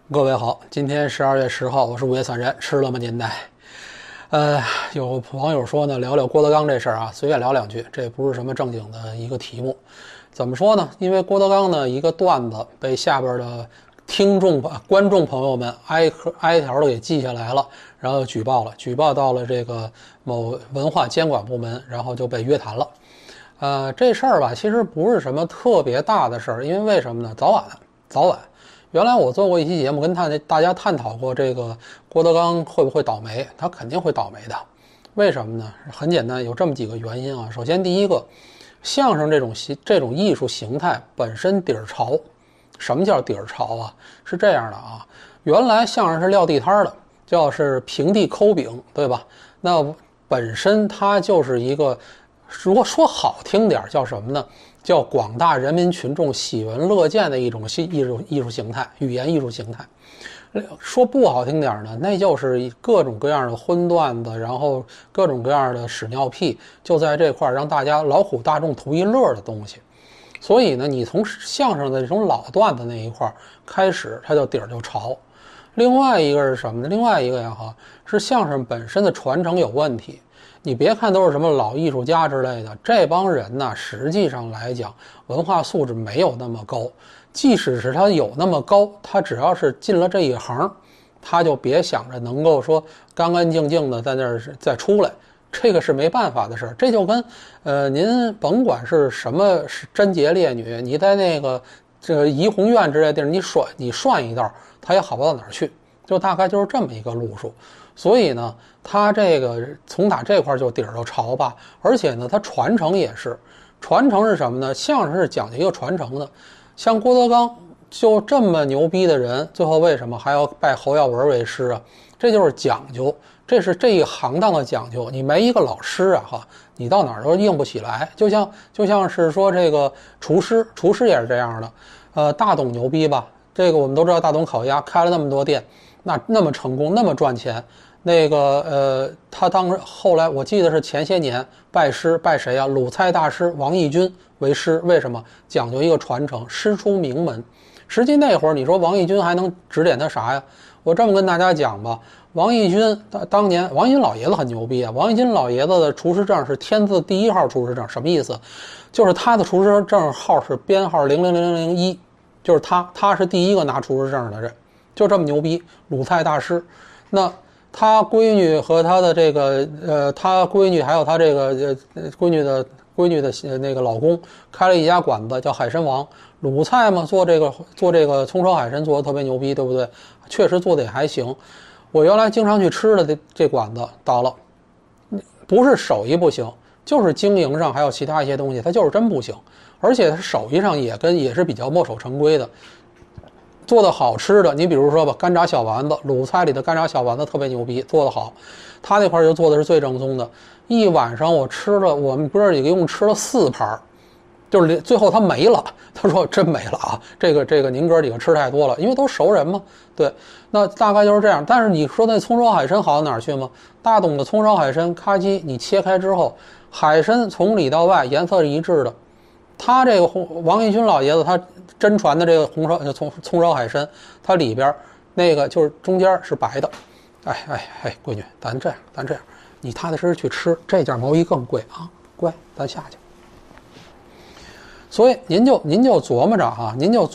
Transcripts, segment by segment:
各位好，今天12月10号，我是午夜散人，吃了吗您代？有网友说呢，聊聊郭德纲这事儿啊，随便聊两句，这不是什么正经的一个题目。怎么说呢？因为郭德纲呢一个段子被下边的观众朋友们挨条的给记下来了，然后举报到了这个某文化监管部门，然后就被约谈了。这事儿吧，其实不是什么特别大的事儿，因为为什么呢？早晚。原来我做过一期节目，跟大家探讨过这个郭德纲会不会倒霉，他肯定会倒霉的。为什么呢？很简单，有这么几个原因啊。首先，第一个，相声这种艺术形态本身底儿潮。什么叫底儿潮啊？是这样的啊，原来相声是撂地摊的，叫是平地抠饼，对吧？那本身它就是一个，如果说好听点叫什么呢？叫广大人民群众喜闻乐见的一种艺术形态，语言艺术形态。说不好听点呢，那就是各种各样的荤段子，然后各种各样的屎尿屁，就在这块让大家劳苦大众图一乐的东西。所以呢，你从相声的这种老段子那一块开始，它就底儿就潮。另外一个是什么呢？另外一个呀是相声本身的传承有问题。你别看都是什么老艺术家之类的，这帮人呢，实际上来讲，文化素质没有那么高。即使是他有那么高，他只要是进了这一行，他就别想着能够说干干净净的在那儿再出来，这个是没办法的事儿。这就跟您甭管是什么是贞洁烈女，你在那个这个怡红院之类的地儿，你涮一道，他也好不到哪儿去，就大概就是这么一个路数。所以呢，他这个从打这块就底儿就潮吧，而且呢，他传承也是，传承是什么呢？相声是讲究一个传承的，像郭德纲就这么牛逼的人，最后为什么还要拜侯耀文为师啊？这就是讲究，这是这一行当的讲究。你没一个老师啊，你到哪儿都硬不起来。就像是说这个厨师也是这样的。大董牛逼吧？这个我们都知道，大董烤鸭开了那么多店，那么成功，那么赚钱。他后来我记得是前些年拜师拜谁啊？鲁菜大师王义军为师，为什么？讲究一个传承，师出名门。实际那会儿你说王义军还能指点他啥呀？我这么跟大家讲吧，王义军当年王义军老爷子很牛逼啊！王义军老爷子的厨师证是天字第1号厨师证，什么意思？就是他的厨师证号是编号00001，就是他是第一个拿厨师证的人，就这么牛逼，鲁菜大师。那他闺女和他的这个他闺女还有他这个闺女的那个老公开了一家馆子叫海参王。鲁菜嘛，做这个葱烧海参做的特别牛逼，对不对？确实做的也还行。我原来经常去吃的这馆子倒了，不是手艺不行，就是经营上还有其他一些东西，它就是真不行。而且它手艺上也是比较墨守成规的。做的好吃的，你比如说吧，干炸小丸子，鲁菜里的干炸小丸子特别牛逼，做的好。他那块就做的是最正宗的。一晚上我们哥几个一共吃了4盘，就是最后他没了。他说真没了啊，这个您哥几个吃太多了，因为都熟人嘛。对，那大概就是这样。但是你说那葱烧海参好到哪儿去吗？大董的葱烧海参，咔叽你切开之后，海参从里到外颜色是一致的。他这个王义军老爷子他真传的这个葱烧海参，它里边那个就是中间是白的。闺女，咱这样，你踏踏实实去吃，这件毛衣更贵啊，乖，咱下去。所以您就琢磨着啊，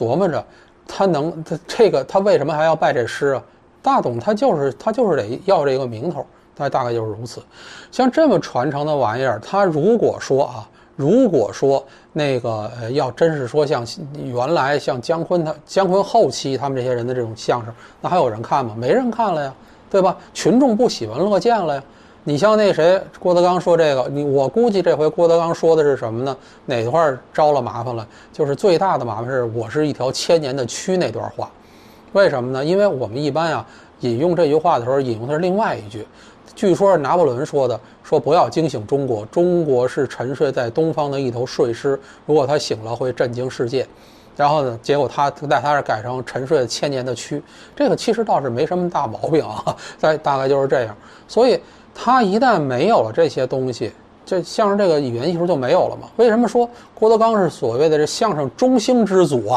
他为什么还要拜这师啊？大董他就是得要这个名头，大概就是如此。像这么传承的玩意儿，他如果说那个要真是说像原来像姜昆后期他们这些人的这种相声，那还有人看吗？没人看了呀，对吧？群众不喜闻乐见了呀。你像那谁郭德纲说这个，我估计这回郭德纲说的是什么呢？哪块招了麻烦了？就是最大的麻烦是我是一条千年的蛆那段话。为什么呢？因为我们一般引用这句话的时候引用的是另外一句，据说是拿破仑说的，说不要惊醒中国，中国是沉睡在东方的一头睡狮，如果他醒了会震惊世界。然后呢，结果他在他这改成沉睡了千年的蛆，这个其实倒是没什么大毛病啊，大概就是这样。所以他一旦没有了这些东西，这相声这个语言艺术就没有了嘛？为什么说郭德纲是所谓的这相声中兴之祖啊？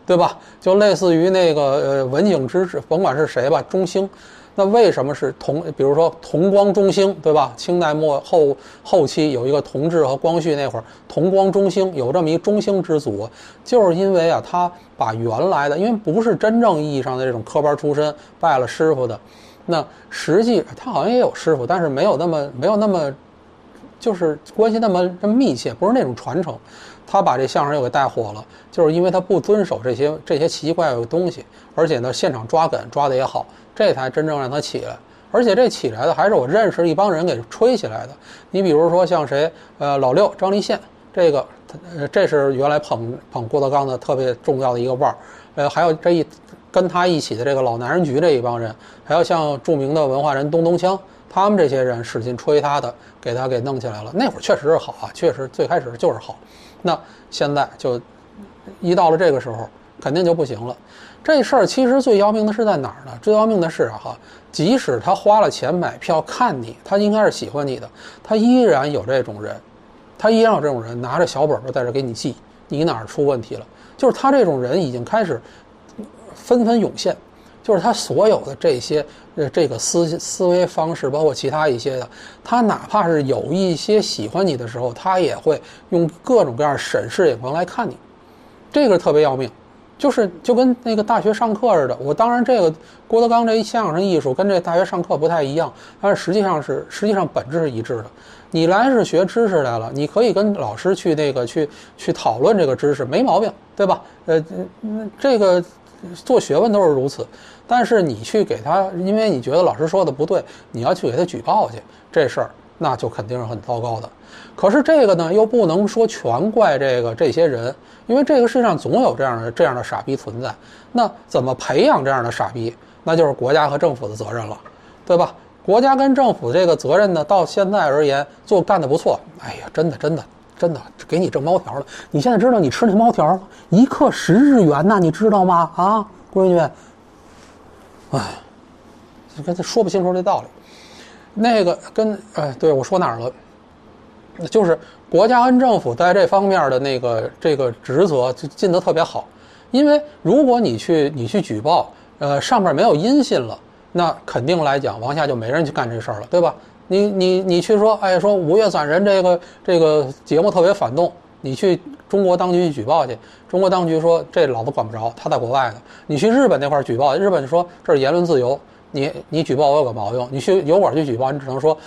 对吧？就类似于那个文景之治，甭管是谁吧，中兴。那为什么是比如说同光中兴，对吧？清代后期有一个同治和光绪那会儿，同光中兴，有这么一中兴之祖，就是因为啊，他把原来的，因为不是真正意义上的这种科班出身拜了师傅的，那实际他好像也有师傅，但是没有那么就是关系那么密切，不是那种传承。他把这相声又给带火了，就是因为他不遵守这些奇奇怪怪的东西，而且呢，现场抓梗抓得也好，这才真正让他起来。而且这起来的还是我认识一帮人给吹起来的。你比如说像谁，老六张立宪，这是原来捧郭德纲的特别重要的一个腕儿。还有跟他一起的这个老男人局这一帮人，还有像著名的文化人东东锵，他们这些人使劲吹他的，给他给弄起来了。那会儿确实是好啊，确实最开始就是好。那现在就一到了这个时候，肯定就不行了。这事儿其实最要命的是在哪儿呢？最要命的是即使他花了钱买票看你，他应该是喜欢你的，他依然有这种人，拿着小本本在这给你记，你哪儿出问题了？就是他这种人已经开始纷纷涌现，就是他所有的这个思维方式，包括其他一些的，他哪怕是有一些喜欢你的时候，他也会用各种各样审视眼光来看你，这个特别要命。就跟那个大学上课似的，我当然这个郭德纲这一相声艺术跟这大学上课不太一样，但是实际上本质是一致的。你来是学知识来了，你可以跟老师去讨论这个知识，没毛病，对吧？这个做学问都是如此。但是你去给他，因为你觉得老师说的不对，你要去给他举报去，这事儿那就肯定是很糟糕的。可是这个呢，又不能说全怪这些人，因为这个世界上总有这样的傻逼存在。那怎么培养这样的傻逼？那就是国家和政府的责任了，对吧？国家跟政府这个责任呢，到现在而言干得不错。哎呀，真的给你挣猫条了。你现在知道你吃那猫条1克10日元呐，你知道吗？啊，闺女，哎，跟他说不清楚这道理。那个对，我说哪儿了？就是国家跟政府在这方面的这个职责就尽得特别好。因为如果你去举报，上面没有音信了，那肯定来讲往下就没人去干这事儿了，对吧？你去说，说5月散人这个节目特别反动，你去中国当局去举报去，中国当局说这老子管不着，他在国外呢。你去日本那块举报，日本就说这是言论自由，你举报我有个毛用？你去油管去举报，你只能说，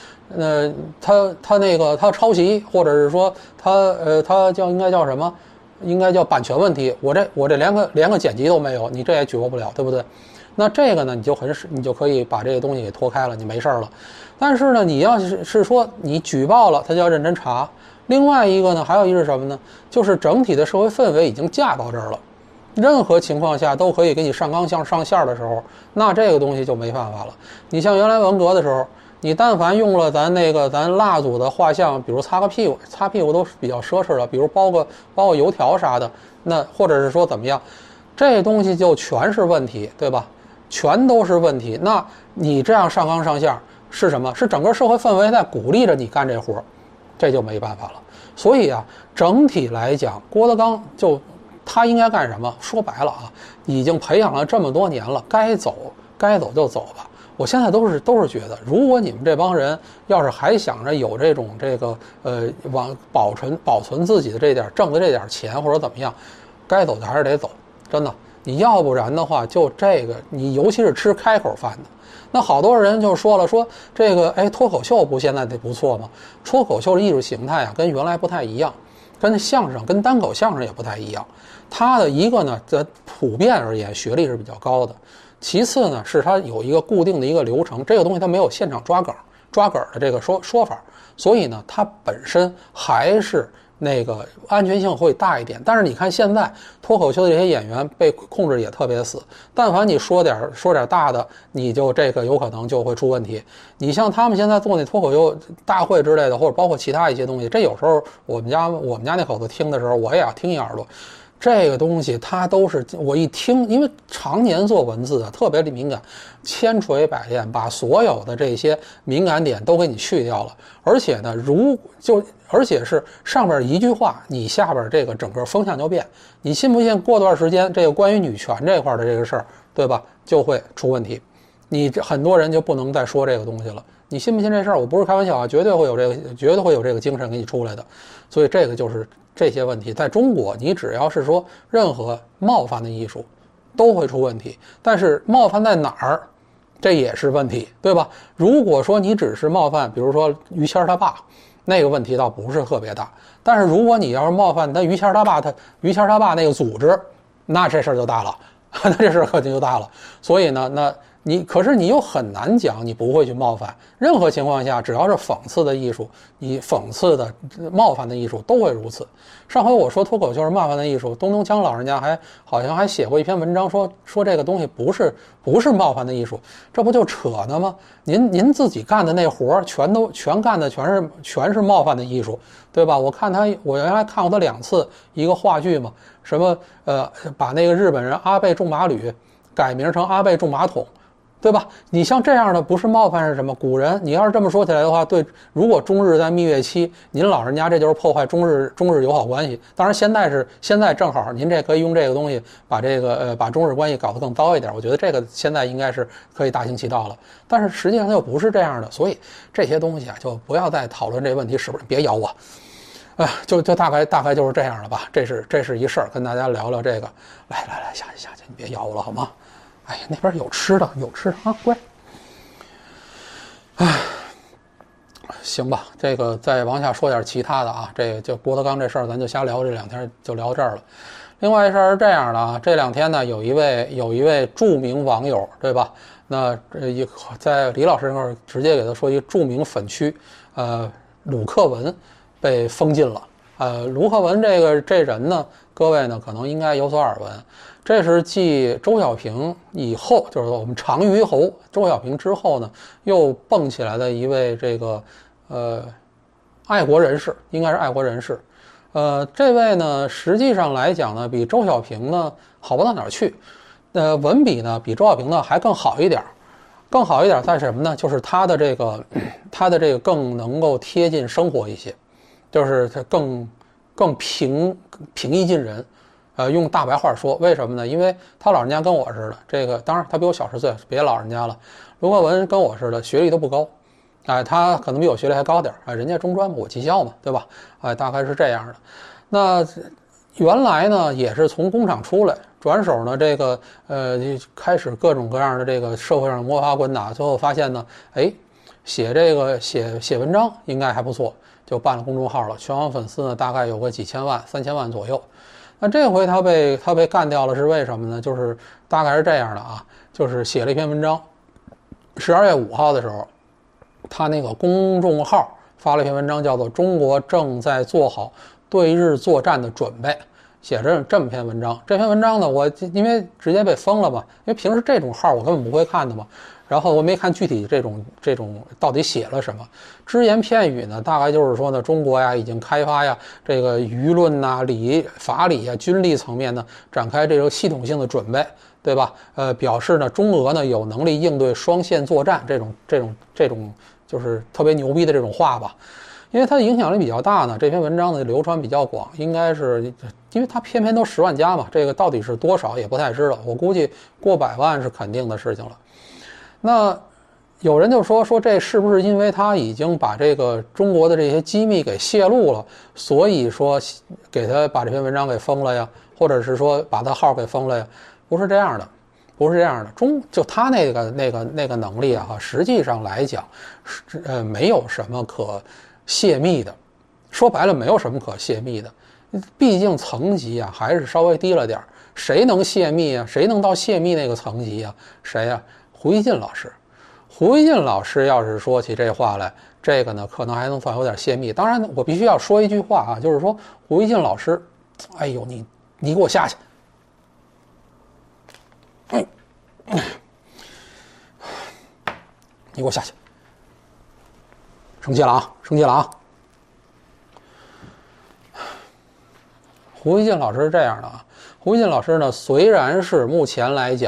他抄袭，或者是说他应该叫什么？应该叫版权问题。我这连个剪辑都没有，你这也举报不了，对不对？那这个呢，你就可以把这个东西给脱开了，你没事了。但是呢，你要是说你举报了，他就要认真查。另外一个呢，还有一是什么呢？就是整体的社会氛围已经架到这儿了，任何情况下都可以给你上纲上线的时候，那这个东西就没办法了。你像原来文革的时候，你但凡用了咱蜡祖的画像，比如擦屁股都比较奢侈了，比如包个油条啥的，那或者是说怎么样，这东西就全是问题，对吧？全都是问题。那你这样上纲上线是什么？是整个社会氛围在鼓励着你干这活，这就没办法了。所以啊，整体来讲，郭德纲他应该干什么？说白了已经培养了这么多年了，该走就走吧。我现在都是觉得，如果你们这帮人要是还想着有往保存自己的挣的这点钱或者怎么样，该走的还是得走，真的。你要不然的话，就你尤其是吃开口饭的，那好多人就说了，说这个脱口秀现在得不错吗？脱口秀的艺术形态跟原来不太一样，跟相声跟单口相声也不太一样。它的一个呢，在普遍而言学历是比较高的，其次呢是它有一个固定的一个流程，这个东西它没有现场抓梗的这个说法，所以呢它本身还是安全性会大一点。但是你看现在脱口秀的这些演员被控制也特别死，但凡你说点大的，你就有可能就会出问题。你像他们现在做那脱口秀大会之类的，或者包括其他一些东西，这有时候我们家那口子听的时候，我也要听一耳朵。这个东西它都是我一听，因为常年做文字特别的敏感，千锤百炼把所有的这些敏感点都给你去掉了。而且呢， 而且是上边一句话，你下边这个整个风向就变。你信不信？过段时间，这个关于女权这块的这个事儿，对吧，就会出问题。你很多人就不能再说这个东西了。你信不信这事儿？我不是开玩笑啊，绝对会有这个精神给你出来的。所以这个就是这些问题。在中国，你只要是说任何冒犯的艺术，都会出问题。但是冒犯在哪儿？这也是问题，对吧？如果说你只是冒犯，比如说于谦他爸，那个问题倒不是特别大。但是如果你要是冒犯于谦他爸那个组织，那这事儿就大了，那这事儿可就大了。所以呢，可是你又很难讲你不会去冒犯。任何情况下，只要是讽刺的艺术，你讽刺的冒犯的艺术都会如此。上回我说脱口秀是冒犯的艺术，东东锵老人家好像还写过一篇文章说这个东西不是冒犯的艺术，这不就扯呢吗？您自己干的那活全干的全是冒犯的艺术，对吧？我原来看过他2次一个话剧嘛，什么把那个日本人阿倍仲麻吕改名成阿倍仲麻桶。对吧？你像这样的不是冒犯是什么？古人，你要是这么说起来的话，对，如果中日在蜜月期，您老人家这就是破坏中日友好关系。当然现在正好，您这可以用这个东西把中日关系搞得更糟一点。我觉得这个现在应该是可以大行其道了。但是实际上它又不是这样的，所以这些东西啊，就不要再讨论这问题是不是？别咬我，就大概就是这样了吧。这是一事儿，跟大家聊聊这个。来，下去，你别咬我了好吗？哎呀，那边有吃的啊，乖。行吧，这个再往下说点其他的啊。这个就郭德纲这事儿，咱就瞎聊，这2天就聊这儿了。另外一事儿是这样的啊，这2天呢，有一位著名网友，对吧？那在李老师那块儿直接给他说一个著名粉区，鲁克文被封禁了。卢克文这人呢，各位呢可能应该有所耳闻。这是继周小平以后，就是我们常虞侯周小平之后呢，又蹦起来的一位这个爱国人士，应该是爱国人士。这位呢，实际上来讲呢，比周小平呢好不到哪儿去。文笔呢比周小平呢还更好一点。更好一点在什么呢？就是他的这个更能够贴近生活一些，就是他更平易近人。用大白话说，为什么呢？因为他老人家跟我似的，这个当然他比我小10岁，别老人家了。卢克文跟我似的，学历都不高，他可能比我学历还高点，人家中专嘛，我技校嘛，对吧？大概是这样的。那原来呢，也是从工厂出来，转手呢，这个开始各种各样的这个社会上摸爬滚打，最后发现呢，写文章应该还不错，就办了公众号了，全网粉丝呢大概有个几千万、3000万左右。那这回他被干掉了，是为什么呢？就是大概是这样的啊，就是写了一篇文章，12月5号的时候，他那个公众号发了一篇文章，叫做《中国正在做好对日作战的准备》，写着这么篇文章。这篇文章呢，我因为直接被封了嘛，因为平时这种号我根本不会看的嘛。然后我没看具体这种到底写了什么，只言片语呢，大概就是说呢，中国呀已经开发呀这个舆论呐、法理啊、军力层面呢展开这个系统性的准备，对吧？表示呢中俄呢有能力应对双线作战这种就是特别牛逼的这种话吧。因为它的影响力比较大呢，这篇文章呢流传比较广，应该是因为它偏偏都10万加嘛，这个到底是多少也不太知道，我估计过100万是肯定的事情了。那有人就说这是不是因为他已经把这个中国的这些机密给泄露了，所以说给他把这篇文章给封了呀，或者是说把他号给封了呀？不是这样的，不是这样的。就他那个能力啊，实际上来讲没有什么可泄密的。说白了，没有什么可泄密的，毕竟层级啊还是稍微低了点。谁能泄密啊？谁能到泄密那个层级啊？谁呀？胡锡进老师。胡锡进老师要是说起这话来，这个呢可能还能算有点泄密。当然我必须要说一句话啊，就是说胡锡进老师，哎呦你给我下去，你给我下去，生气了啊！胡锡进老师是这样的啊，胡锡进老师呢，虽然是目前来讲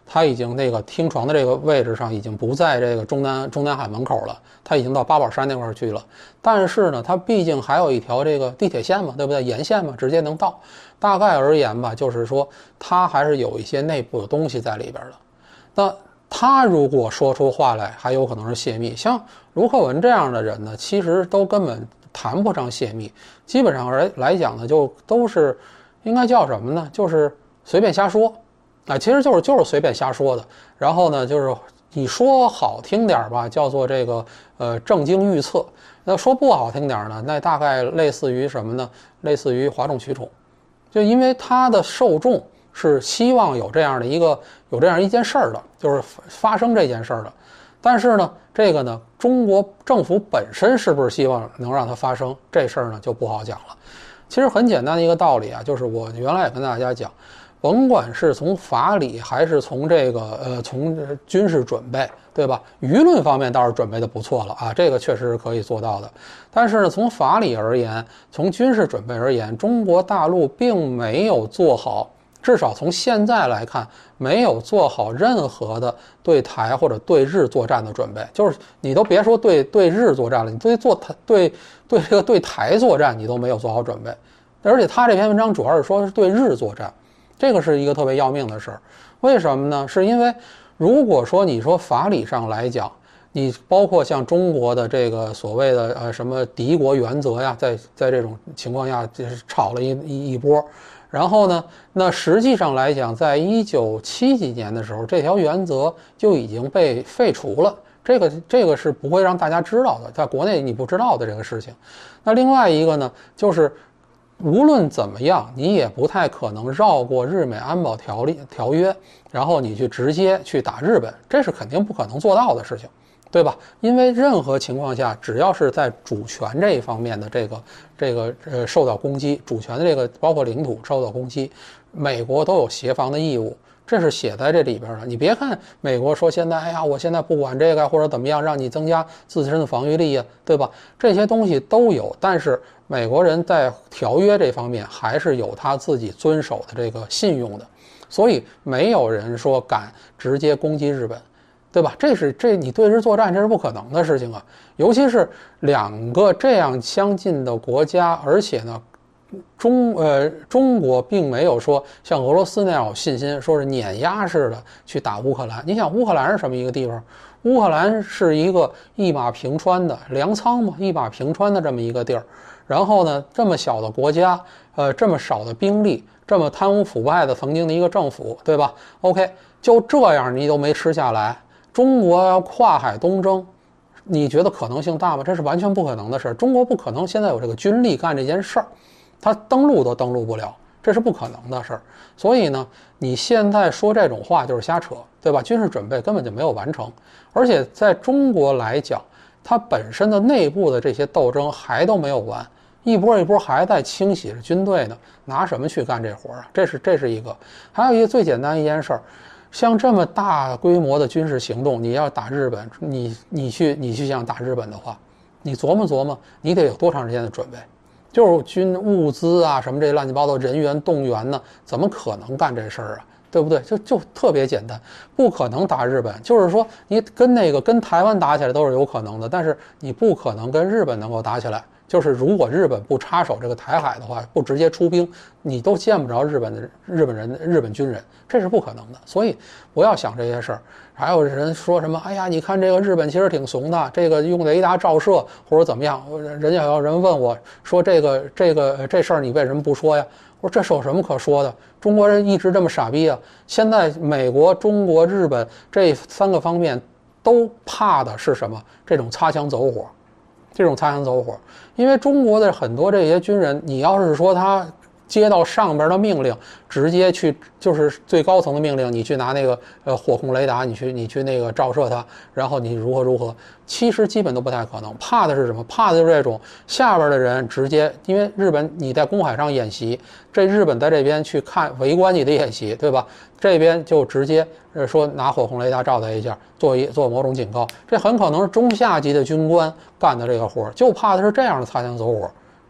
它已经那个听床的这个位置上已经不在这个中南海门口了，它已经到八宝山那块去了。但是呢，它毕竟还有一条这个地铁线嘛，对不对？沿线嘛，直接能到。大概而言吧，就是说它还是有一些内部的东西在里边的。那他如果说出话来，还有可能是泄密。像卢克文这样的人呢，其实都根本谈不上泄密，基本上来讲呢，就都是应该叫什么呢？就是随便瞎说，其实就是随便瞎说的。然后呢，就是你说好听点吧，叫做这个正经预测；那说不好听点呢，那大概类似于什么呢？类似于哗众取宠。就因为他的受众是希望有这样一件事儿的，就是发生这件事儿的。但是呢，这个呢，中国政府本身是不是希望能让它发生这事儿呢，就不好讲了。其实很简单的一个道理啊，就是我原来也跟大家讲，甭管是从法理还是从这个从军事准备，对吧？舆论方面倒是准备的不错了啊，这个确实是可以做到的。但是呢，从法理而言，从军事准备而言，中国大陆并没有做好，至少从现在来看，没有做好任何的对台或者对日作战的准备。就是你都别说对日作战了，你对台作战你都没有做好准备。而且他这篇文章主要是说是对日作战，这个是一个特别要命的事儿。为什么呢？是因为如果说你说法理上来讲，你包括像中国的这个所谓的什么敌国原则呀，在这种情况下就是吵了一波。然后呢，那实际上来讲，在1970几年的时候，这条原则就已经被废除了。这个是不会让大家知道的，在国内你不知道的这个事情。那另外一个呢，就是无论怎么样，你也不太可能绕过日美安保条约，然后你去直接去打日本，这是肯定不可能做到的事情，对吧？因为任何情况下，只要是在主权这一方面的这个受到攻击，主权的这个包括领土受到攻击，美国都有协防的义务。这是写在这里边的。你别看美国说现在，哎呀，我现在不管这个或者怎么样，让你增加自身的防御力呀，对吧？这些东西都有，但是美国人在条约这方面还是有他自己遵守的这个信用的，所以没有人说敢直接攻击日本，对吧？这你对日作战这是不可能的事情啊，尤其是两个这样相近的国家，而且呢。中国并没有说像俄罗斯那样有信心，说是碾压式的去打乌克兰。你想乌克兰是什么一个地方？乌克兰是一个一马平川的粮仓嘛，一马平川的这么一个地儿。然后呢，这么小的国家，这么少的兵力，这么贪污腐败的曾经的一个政府，对吧 ？OK， 就这样你都没吃下来，中国要跨海东征，你觉得可能性大吗？这是完全不可能的事儿。中国不可能现在有这个军力干这件事儿。他登陆都登陆不了，这是不可能的事儿。所以呢，你现在说这种话就是瞎扯，对吧？军事准备根本就没有完成，而且在中国来讲，它本身的内部的这些斗争还都没有完，一波一波还在清洗着军队呢，拿什么去干这活啊？这是一个。还有一个最简单一件事儿，像这么大规模的军事行动，你要打日本，你去想打日本的话，你琢磨琢磨，你得有多长时间的准备？就是军物资啊，什么这乱七八糟人员动员呢，怎么可能干这事儿啊？对不对？就特别简单，不可能打日本。就是说，你跟台湾打起来都是有可能的，但是你不可能跟日本能够打起来。就是如果日本不插手这个台海的话，不直接出兵，你都见不着日本军人，这是不可能的。所以不要想这些事儿。还有人说什么？哎呀，你看这个日本其实挺怂的，这个用雷达照射或者怎么样？人家有人问我说这事儿你为什么不说呀？我说这是有什么可说的？中国人一直这么傻逼啊！现在美国、中国、日本这3个方面都怕的是什么？这种擦枪走火。因为中国的很多这些军人，你要是说他接到上边的命令，直接去就是最高层的命令，你去拿那个火控雷达，你去那个照射它，然后你如何，其实基本都不太可能。怕的是什么？怕的就是这种下边的人直接，因为日本你在公海上演习，这日本在这边去看围观你的演习，对吧？这边就直接说拿火控雷达照他一下，做某种警告，这很可能是中下级的军官干的这个活，就怕的是这样的擦枪走火。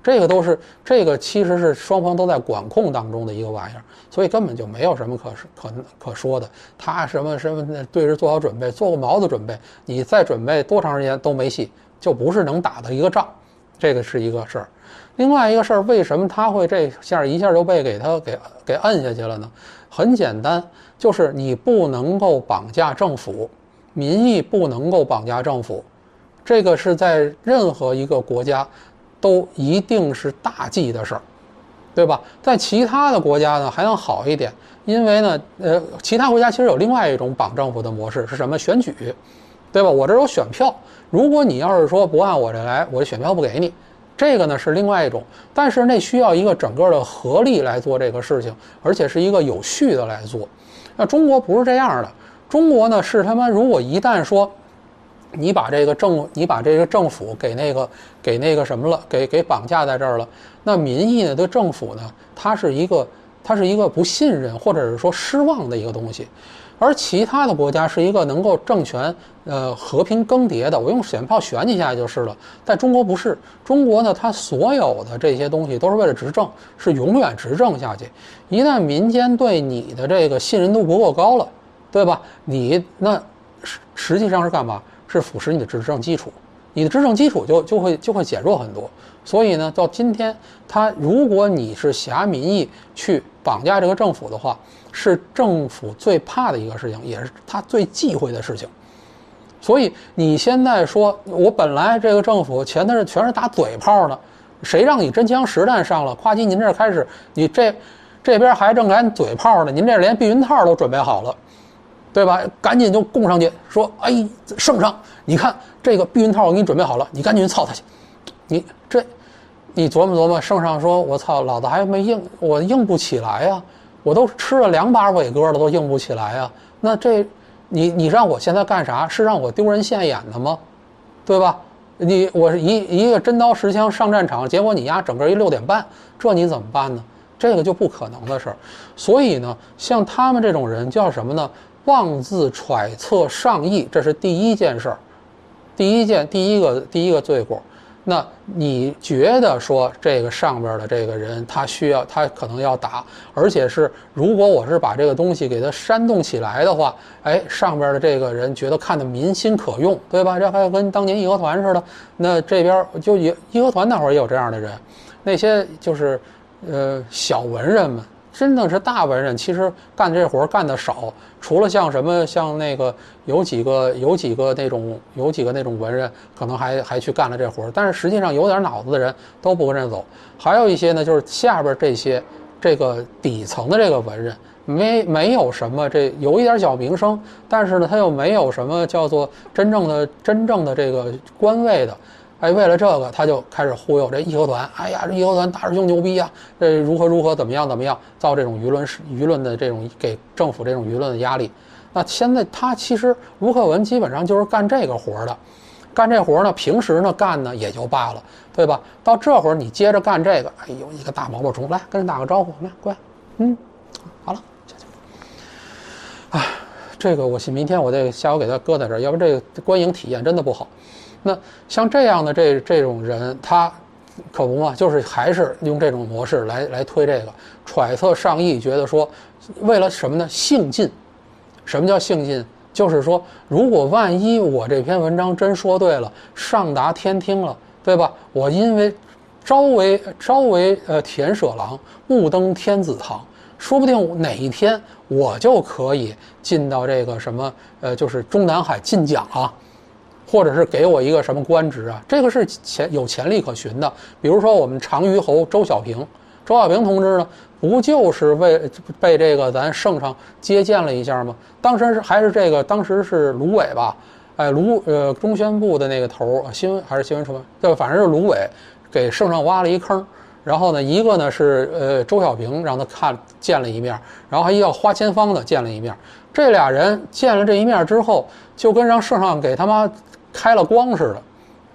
这个其实是双方都在管控当中的一个玩意儿，所以根本就没有什么可说的。他什么对着做好准备，做过毛的准备，你再准备多长时间都没戏，就不是能打的一个仗，这个是一个事儿。另外一个事儿，为什么他会这下一下就被给摁下去了呢？很简单，就是你不能够绑架政府，民意不能够绑架政府，这个是在任何一个国家都一定是大忌的事儿，对吧？在其他的国家呢还能好一点，因为呢，其他国家其实有另外一种绑政府的模式是什么？选举，对吧？我这有选票，如果你要是说不按我这来，我这选票不给你。这个呢是另外一种，但是那需要一个整个的合力来做这个事情，而且是一个有序的来做。那中国不是这样的，中国呢是他妈如果一旦说你把这个政府给那个什么了，给绑架在这儿了，那民意呢对政府呢，它是一个不信任或者是说失望的一个东西。而其他的国家是一个能够政权和平更迭的，我用选票选你下去就是了。在中国不是，中国呢，它所有的这些东西都是为了执政，是永远执政下去。一旦民间对你的这个信任度不够高了，对吧？你那实际上是干嘛？是腐蚀你的执政基础，你的执政基础就会减弱很多。所以呢，到今天，如果你是挟民意去绑架这个政府的话，是政府最怕的一个事情，也是他最忌讳的事情。所以你现在说，我本来这个政府全是打嘴炮的，谁让你真枪实弹上了？夸叽，您这开始，你这边还正赶嘴炮呢，您这连避孕套都准备好了，对吧？赶紧就供上去，说，哎，圣上，你看这个避孕套我给你准备好了，你赶紧操他去。你琢磨，圣上说，我操，老子还没硬，我硬不起来呀。我都吃了2把伟哥了，都硬不起来啊！那你让我现在干啥？是让我丢人现眼的吗？对吧？我是一个真刀实枪上战场，结果你丫整个6点半，这你怎么办呢？这个就不可能的事儿。所以呢，像他们这种人叫什么呢？妄自揣测上意，这是第一件事儿，第一个罪过。那你觉得说这个上边的这个人他可能要打，而且是如果我是把这个东西给他煽动起来的话，哎，上边的这个人觉得看得民心可用，对吧？这还跟当年义和团似的。那这边就义和团那会儿也有这样的人，那些就是小文人们。真的是大文人，其实干这活干得少，除了像那个有几个那种文人，可能还去干了这活，但是实际上有点脑子的人都不跟着走。还有一些呢，就是下边这个底层的这个文人，没有什么有一点小名声，但是呢，他又没有什么叫做真正的这个官位的。哎，为了这个，他就开始忽悠这义和团。哎呀，这义和团大师兄牛逼啊！这如何怎么样，造这种舆论的这种给政府这种舆论的压力。那现在他其实卢克文基本上就是干这个活的，干这活呢，平时呢干呢也就罢了，对吧？到这会儿你接着干这个，哎呦，一个大毛毛虫，来跟人打个招呼，来乖，好了，哎，这个我明天我得下午给他搁在这儿，要不这个观影体验真的不好。那像这样的这种人，他可不嘛，就是还是用这种模式来推这个揣测上意，觉得说为了什么呢？兴尽。什么叫兴尽？就是说，如果万一我这篇文章真说对了，上达天听了，对吧？我因为朝为田舍郎，暮登天子堂，说不定哪一天我就可以进到这个什么就是中南海进奖啊。或者是给我一个什么官职啊？这个是有潜力可循的。比如说我们长虞侯周小平同志呢，不就是被这个咱圣上接见了一下吗？当时是卢伟吧？哎，中宣部的那个头新闻什么？对，反正是卢伟给圣上挖了一坑。然后呢，一个呢是周小平让他见了一面，然后还要花千芳的见了一面。这俩人见了这一面之后，就跟让圣上给他妈开了光似的，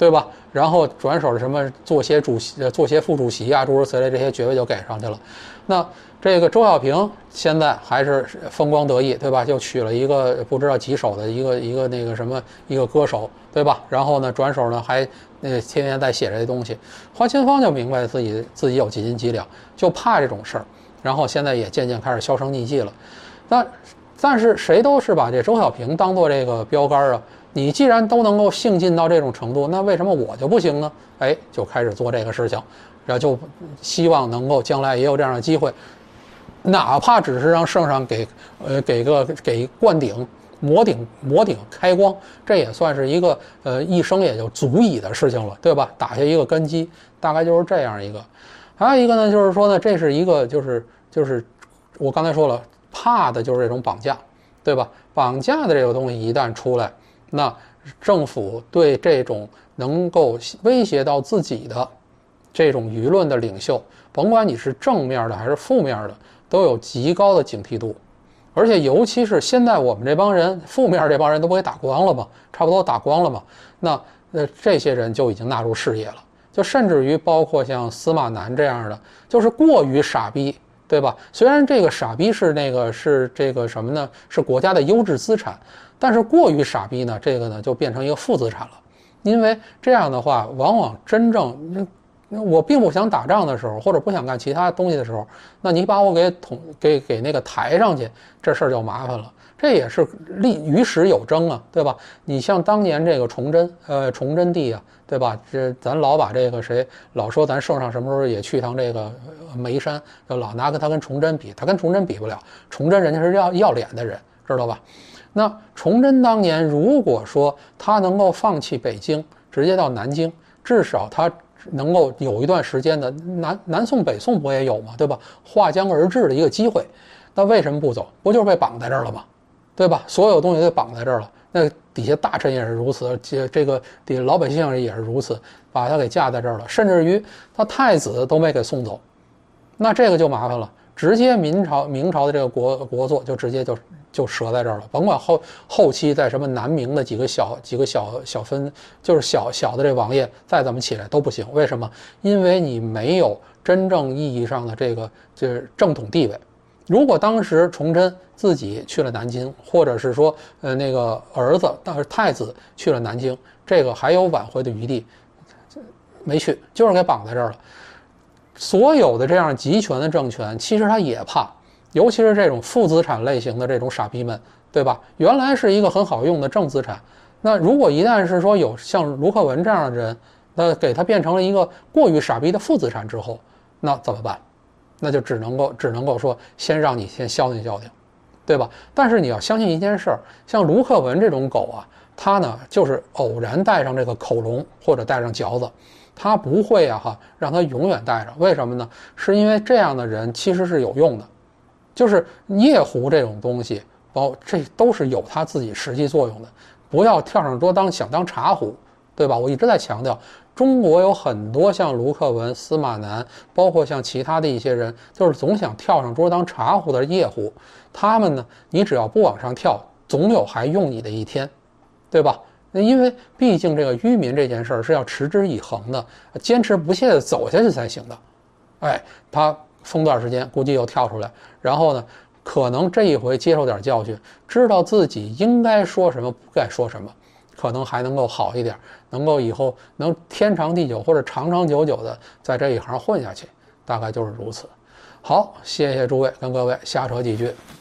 对吧？然后转手什么作协主席、作协副主席啊，诸如此类这些爵位就给上去了。那这个周小平现在还是风光得意，对吧？就娶了一个不知道几手的一个那个什么一个歌手，对吧？然后呢，转手呢还天天在写这些东西。花千芳就明白自己有几斤几两，就怕这种事儿，然后现在也渐渐开始销声匿迹了。但是谁都是把这周小平当做这个标杆啊。你既然都能够性进到这种程度，那为什么我就不行呢？哎，就开始做这个事情，然后就希望能够将来也有这样的机会，哪怕只是让圣上给灌顶、摩顶开光，这也算是一个一生也就足以的事情了，对吧？打下一个根基，大概就是这样一个。还有一个呢，就是说呢，这是一个就是我刚才说了，怕的就是这种绑架，对吧？绑架的这个东西一旦出来。那政府对这种能够威胁到自己的这种舆论的领袖，甭管你是正面的还是负面的，都有极高的警惕度。而且尤其是现在我们这帮人，负面这帮人都不给打光了吗？差不多打光了嘛。那这些人就已经纳入视野了，就甚至于包括像司马南这样的，就是过于傻逼，对吧？虽然这个傻逼是这个什么呢？是国家的优质资产。但是过于傻逼呢，这个呢就变成一个负资产了，因为这样的话，往往真正我并不想打仗的时候，或者不想干其他东西的时候，那你把我给那个抬上去，这事儿就麻烦了。这也是于时有争啊，对吧？你像当年这个崇祯帝啊，对吧？这咱老把这个谁老说咱圣上什么时候也去趟这个眉山，就老拿他跟崇祯比，他跟崇祯比不了，崇祯人家是要脸的人，知道吧？那崇祯当年如果说他能够放弃北京，直接到南京，至少他能够有一段时间的南宋北宋不也有嘛，对吧？划江而治的一个机会，那为什么不走？不就是被绑在这儿了吗？对吧？所有东西都绑在这儿了，那底下大臣也是如此，这个底下老百姓也是如此，把他给架在这儿了，甚至于他太子都没给送走，那这个就麻烦了。直接明朝的这个国祚就直接就折在这儿了，甭管后期在什么南明的几个小分，就是小的这王爷再怎么起来都不行。为什么？因为你没有真正意义上的这个就是正统地位。如果当时崇祯自己去了南京，或者是说那个儿子当时太子去了南京，这个还有挽回的余地，没去，就是给绑在这儿了。所有的这样集权的政权，其实他也怕，尤其是这种负资产类型的这种傻逼们，对吧？原来是一个很好用的正资产，那如果一旦是说有像卢克文这样的人，那给他变成了一个过于傻逼的负资产之后，那怎么办？那就只能够说先让你先消停消停，对吧？但是你要相信一件事儿，像卢克文这种狗啊，他呢就是偶然带上这个口笼或者带上嚼子。他不会让他永远带着，为什么呢？是因为这样的人其实是有用的，就是夜壶这种东西，这都是有他自己实际作用的。不要跳上桌想当茶壶，对吧？我一直在强调，中国有很多像卢克文、司马南，包括像其他的一些人，就是总想跳上桌当茶壶的夜壶。他们呢，你只要不往上跳，总有还用你的一天，对吧？那因为毕竟这个愚民这件事儿是要持之以恒的，坚持不懈的走下去才行的。哎，他封段时间估计又跳出来，然后呢，可能这一回接受点教训，知道自己应该说什么，不该说什么，可能还能够好一点，能够以后能天长地久或者长长久久的在这一行混下去，大概就是如此。好，谢谢诸位，跟各位瞎扯几句。